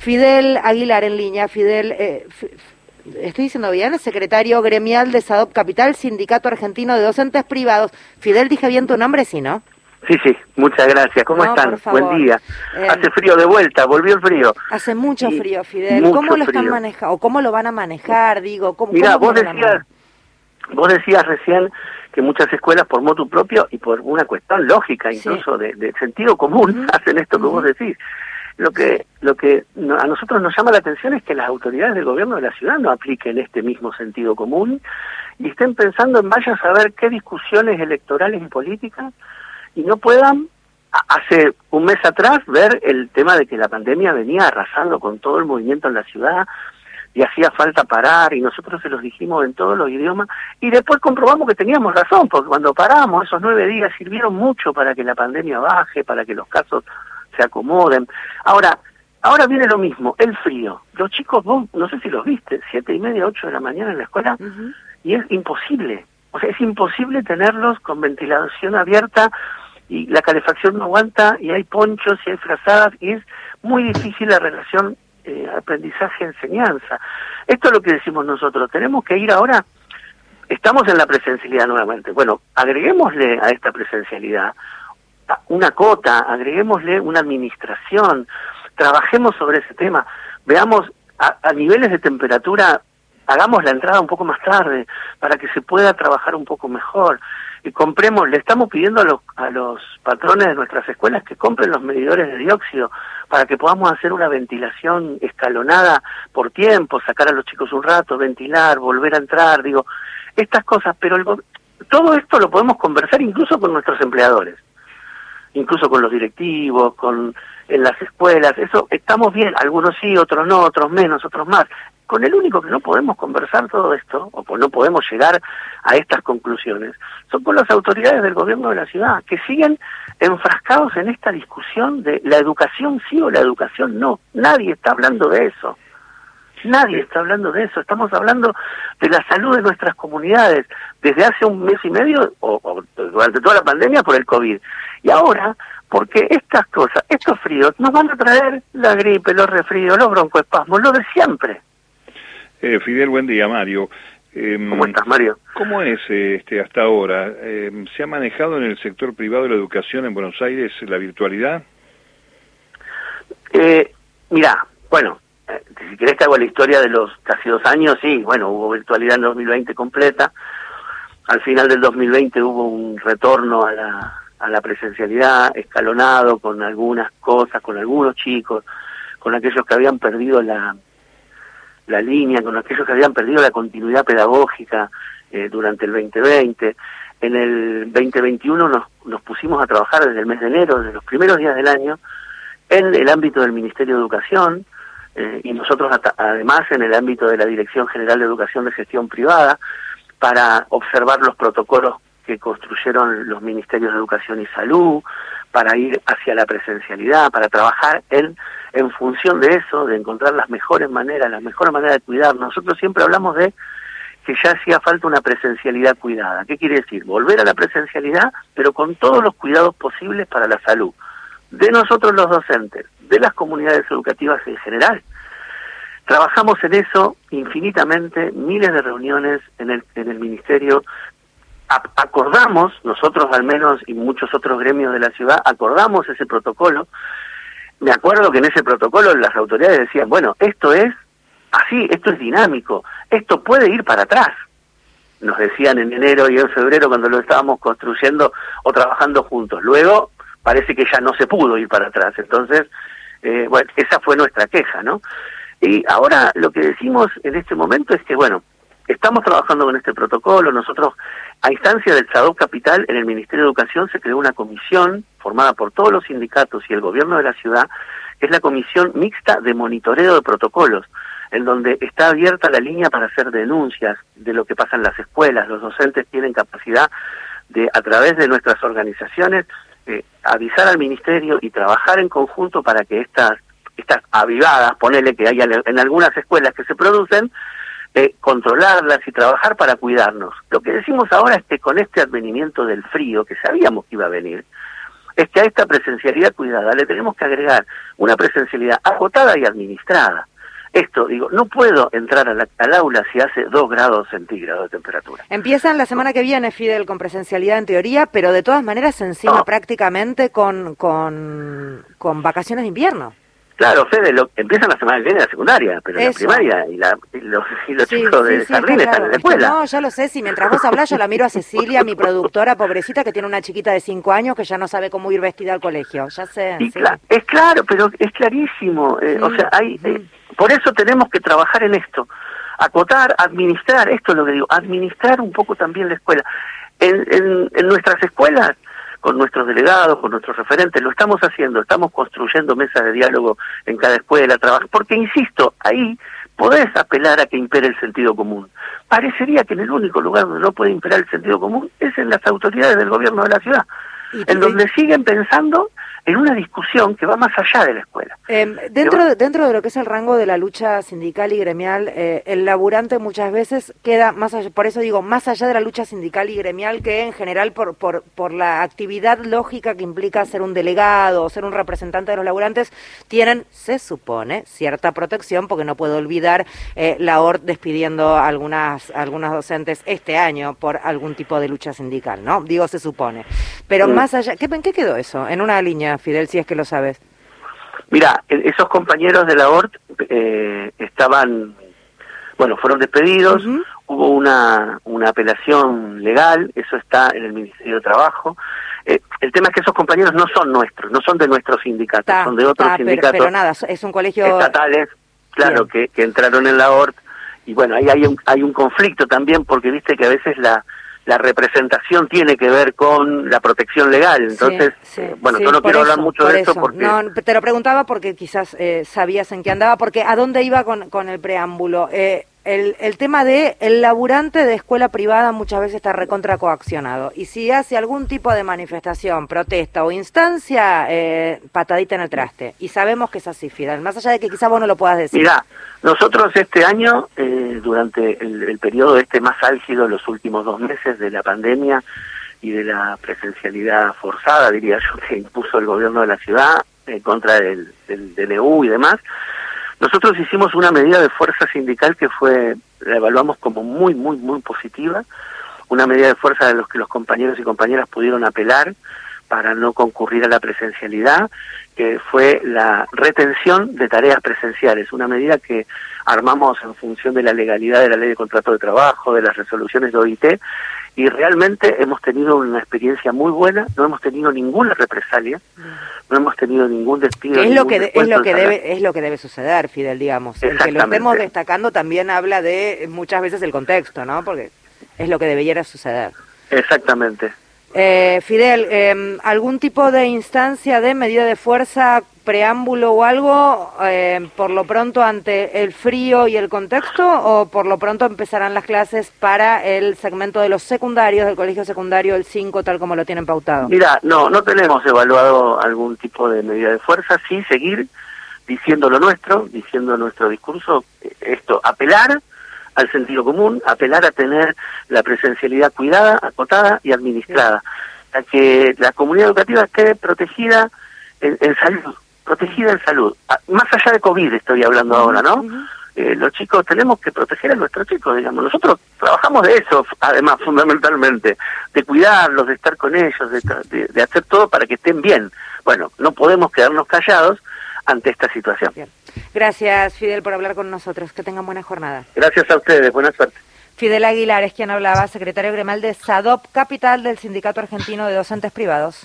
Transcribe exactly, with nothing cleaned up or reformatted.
Fidel Aguilar en línea. Fidel, eh, estoy diciendo bien, secretario gremial de SADOP Capital, Sindicato Argentino de Docentes Privados. Fidel, dije bien tu nombre, ¿sí, no? Sí, sí, muchas gracias. ¿Cómo no, están? Buen día. Eh, hace frío de vuelta, volvió el frío. Hace mucho y frío, Fidel. ¿Cómo lo están manejando? ¿O cómo lo van a manejar? Digo, ¿cómo, Mirá, cómo vos decías, vos decías recién que muchas escuelas por motu propio y por una cuestión lógica, incluso sí. de, de sentido común, uh-huh. hacen esto que uh-huh. vos decís. Lo que lo que no, a nosotros nos llama la atención es que las autoridades del gobierno de la ciudad no apliquen este mismo sentido común y estén pensando en vaya a saber qué discusiones electorales y políticas y no puedan, a, hace un mes atrás, ver el tema de que la pandemia venía arrasando con todo el movimiento en la ciudad y hacía falta parar, y nosotros se los dijimos en todos los idiomas, y después comprobamos que teníamos razón, porque cuando paramos, esos nueve días sirvieron mucho para que la pandemia baje, para que los casos se acomoden. Ahora, ahora viene lo mismo, el frío. Los chicos, vos, no sé si los viste, siete y media, ocho de la mañana en la escuela, uh-huh. y es imposible. O sea, es imposible tenerlos con ventilación abierta, y la calefacción no aguanta, y hay ponchos, y hay frazadas, y es muy difícil la relación eh, aprendizaje-enseñanza. Esto es lo que decimos nosotros, tenemos que ir ahora, estamos en la presencialidad nuevamente. Bueno, agreguémosle a esta presencialidad una cota, agreguémosle una administración, trabajemos sobre ese tema, veamos a, a niveles de temperatura, hagamos la entrada un poco más tarde para que se pueda trabajar un poco mejor, y compremos, le estamos pidiendo a los, a los patrones de nuestras escuelas que compren los medidores de dióxido para que podamos hacer una ventilación escalonada por tiempo, sacar a los chicos un rato, ventilar, volver a entrar, digo, estas cosas, pero el, todo esto lo podemos conversar incluso con nuestros empleadores, incluso con los directivos, con en las escuelas, eso estamos bien, algunos sí, otros no, otros menos, otros más. Con el único que no podemos conversar todo esto, o no podemos llegar a estas conclusiones, son con las autoridades del gobierno de la ciudad, que siguen enfrascados en esta discusión de la educación sí o la educación no. Nadie está hablando de eso. Nadie está hablando de eso. Estamos hablando de la salud de nuestras comunidades desde hace un mes y medio, o, o durante toda la pandemia, por el COVID. Y ahora, porque estas cosas, estos fríos, nos van a traer la gripe, los resfríos, los broncoespasmos, lo de siempre. Eh, Fidel, buen día, Mario. Eh, ¿Cómo estás, Mario? ¿Cómo es este hasta ahora? Eh, ¿Se ha manejado en el sector privado de la educación en Buenos Aires la virtualidad? Eh, mirá, bueno, eh, si querés te hago la historia de los casi dos años, sí, bueno, hubo virtualidad en dos mil veinte completa, al final del dos mil veinte hubo un retorno a la, a la presencialidad escalonado con algunas cosas, con algunos chicos, con aquellos que habían perdido la... la línea, con aquellos que habían perdido la continuidad pedagógica eh, durante el veinte veinte. En el veinte veintiuno nos, nos pusimos a trabajar desde el mes de enero, desde los primeros días del año, en el ámbito del Ministerio de Educación, eh, y nosotros además en el ámbito de la Dirección General de Educación de Gestión Privada, para observar los protocolos que construyeron los Ministerios de Educación y Salud, para ir hacia la presencialidad, para trabajar en, en función de eso, de encontrar las mejores maneras, las mejores maneras de cuidar. Nosotros siempre hablamos de que ya hacía falta una presencialidad cuidada. ¿Qué quiere decir? Volver a la presencialidad, pero con todos los cuidados posibles para la salud de nosotros los docentes, de las comunidades educativas en general. Trabajamos en eso infinitamente, miles de reuniones en el, en el Ministerio. Acordamos, nosotros al menos y muchos otros gremios de la ciudad, acordamos ese protocolo. Me acuerdo que en ese protocolo las autoridades decían, bueno, esto es así, esto es dinámico, esto puede ir para atrás. Nos decían en enero y en febrero cuando lo estábamos construyendo o trabajando juntos. Luego parece que ya no se pudo ir para atrás. Entonces, eh, bueno, esa fue nuestra queja, ¿no? Y ahora lo que decimos en este momento es que, bueno, estamos trabajando con este protocolo. Nosotros, a instancia del SADOP Capital, en el Ministerio de Educación se creó una comisión formada por todos los sindicatos y el gobierno de la ciudad, que es la Comisión Mixta de Monitoreo de Protocolos, en donde está abierta la línea para hacer denuncias de lo que pasa en las escuelas. Los docentes tienen capacidad de, a través de nuestras organizaciones, eh, avisar al Ministerio y trabajar en conjunto para que estas, estas avivadas, ponele que haya en algunas escuelas que se producen, Eh, controlarlas y trabajar para cuidarnos. Lo que decimos ahora es que con este advenimiento del frío, que sabíamos que iba a venir, es que a esta presencialidad cuidada le tenemos que agregar una presencialidad acotada y administrada. Esto, digo, no puedo entrar a la, al aula si hace dos grados centígrados de temperatura. Empiezan la semana que viene, Fidel, con presencialidad en teoría, pero de todas maneras encima no. prácticamente con, con, con vacaciones de invierno. Claro, Fede, lo, empiezan la semana que viene la secundaria, pero Eso. la primaria y, la, y los, y los sí, chicos sí, de sí, jardín están en la escuela. No, ya lo sé, si mientras vos hablás yo la miro a Cecilia, mi productora pobrecita, que tiene una chiquita de cinco años que ya no sabe cómo ir vestida al colegio, ya sé. Sí, sí. Cla es claro, pero es clarísimo, eh, sí, o sea, hay, sí. eh, por eso tenemos que trabajar en esto, acotar, administrar, esto es lo que digo, administrar un poco también la escuela. En, en, en nuestras escuelas, con nuestros delegados, con nuestros referentes, lo estamos haciendo, estamos construyendo mesas de diálogo en cada escuela, trabajo, porque insisto, ahí podés apelar a que impere el sentido común. Parecería que en el único lugar donde no puede imperar el sentido común es en las autoridades del gobierno de la ciudad, en donde siguen pensando en una discusión que va más allá de la escuela. Eh, dentro, de, dentro de lo que es el rango de la lucha sindical y gremial, eh, el laburante muchas veces queda más allá, por eso digo, más allá de la lucha sindical y gremial, que en general por, por, por la actividad lógica que implica ser un delegado o ser un representante de los laburantes, tienen, se supone, cierta protección, porque no puedo olvidar eh, la O R T despidiendo a algunas, a algunas docentes este año por algún tipo de lucha sindical, ¿no? Digo, se supone. Pero sí. más allá, ¿qué, ¿en qué quedó eso? En una línea, Fidel, si es que lo sabes. Mira, esos compañeros de la O R T eh, estaban, bueno, fueron despedidos, uh-huh. hubo una, una apelación legal, eso está en el Ministerio de Trabajo. Eh, el tema es que esos compañeros no son nuestros, no son de nuestros sindicatos, ta, son de otros ta, sindicatos. Pero, pero nada, es un colegio... Estatales, claro, que, que entraron en la O R T, y bueno, ahí hay un, hay un conflicto también, porque viste que a veces la... la representación tiene que ver con la protección legal, entonces, sí, sí, eh, bueno, sí, yo no quiero eso, hablar mucho de eso porque... No, te lo preguntaba porque quizás eh, sabías en qué andaba, porque ¿a dónde iba con, con el preámbulo? Eh, el, el tema de el laburante de escuela privada muchas veces está recontra coaccionado, y si hace algún tipo de manifestación, protesta o instancia, eh, patadita en el traste, y sabemos que es así, Fidel, más allá de que quizás vos no lo puedas decir. Mirá, nosotros este año, eh, durante el, el periodo este más álgido, los últimos dos meses de la pandemia y de la presencialidad forzada, diría yo, que impuso el gobierno de la ciudad en eh, contra del, del D N U y demás, nosotros hicimos una medida de fuerza sindical que fue, la evaluamos como muy, muy, muy positiva, una medida de fuerza de los que los compañeros y compañeras pudieron apelar para no concurrir a la presencialidad, que fue la retención de tareas presenciales, una medida que armamos en función de la legalidad de la ley de contrato de trabajo, de las resoluciones de O I T, y realmente hemos tenido una experiencia muy buena, no hemos tenido ninguna represalia, no hemos tenido ningún despido. Es lo que de, es lo que debe es lo que debe suceder, Fidel, digamos. El que lo estemos destacando también habla de muchas veces el contexto, ¿no? Porque es lo que debiera suceder. Exactamente. Eh, Fidel, eh, ¿algún tipo de instancia de medida de fuerza, preámbulo o algo, eh, por lo pronto ante el frío y el contexto, o por lo pronto empezarán las clases para el segmento de los secundarios, del colegio secundario, el cinco, tal como lo tienen pautado? Mira, no, no tenemos evaluado algún tipo de medida de fuerza, sí seguir diciendo lo nuestro, diciendo nuestro discurso, esto, apelar al sentido común, apelar a tener la presencialidad cuidada, acotada y administrada, a que la comunidad educativa esté protegida en, en salud, protegida en salud, a, más allá de COVID estoy hablando ahora, ¿no? Uh-huh. Eh, los chicos, tenemos que proteger a nuestros chicos, digamos, nosotros trabajamos de eso, además, fundamentalmente, de cuidarlos, de estar con ellos, de, de, de hacer todo para que estén bien. Bueno, no podemos quedarnos callados ante esta situación. Bien. Gracias, Fidel, por hablar con nosotros. Que tengan buena jornada. Gracias a ustedes. Buena suerte. Fidel Aguilar es quien hablaba, secretario gremial de SADOP Capital del Sindicato Argentino de Docentes Privados.